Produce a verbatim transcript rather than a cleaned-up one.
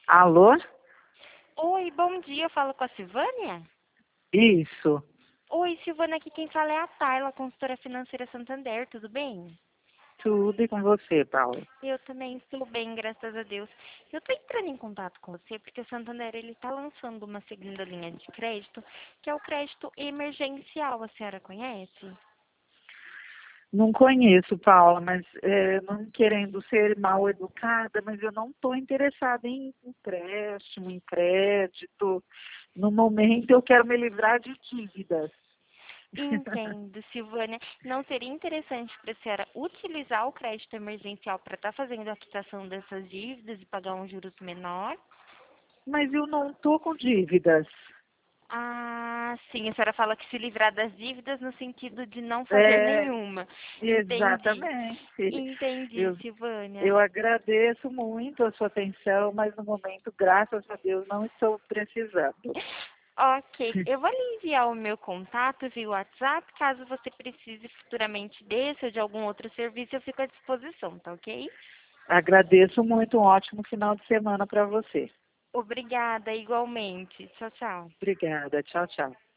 Alô? Oi, bom dia, eu falo com a Silvânia? Isso. Oi, Silvânia, aqui quem fala é a Tayla, consultora financeira Santander, tudo bem? Tudo e com você, Paulo. Eu também estou bem, graças a Deus. Eu estou entrando em contato com você porque o Santander ele está lançando uma segunda linha de crédito, que é o crédito emergencial, a senhora conhece? Não conheço, Paula, mas é, não querendo ser mal educada, mas eu não estou interessada em empréstimo, em crédito. No momento eu quero me livrar de dívidas. Entendo, Silvânia. Não seria interessante para a senhora utilizar o crédito emergencial para estar fazendo a quitação dessas dívidas e pagar um juros menor? Mas eu não estou com dívidas. Ah, sim, a senhora fala que se livrar das dívidas no sentido de não fazer É, nenhuma. Entendi. exatamente. Entendi, Eu, Silvânia. eu agradeço muito a sua atenção, mas no momento, graças a Deus, não estou precisando. Ok, eu vou lhe enviar o meu contato via WhatsApp, caso você precise futuramente desse ou de algum outro serviço, eu fico à disposição, tá ok? Agradeço muito, um ótimo final de semana para você. Obrigada, igualmente. Tchau, tchau. Obrigada, tchau, tchau.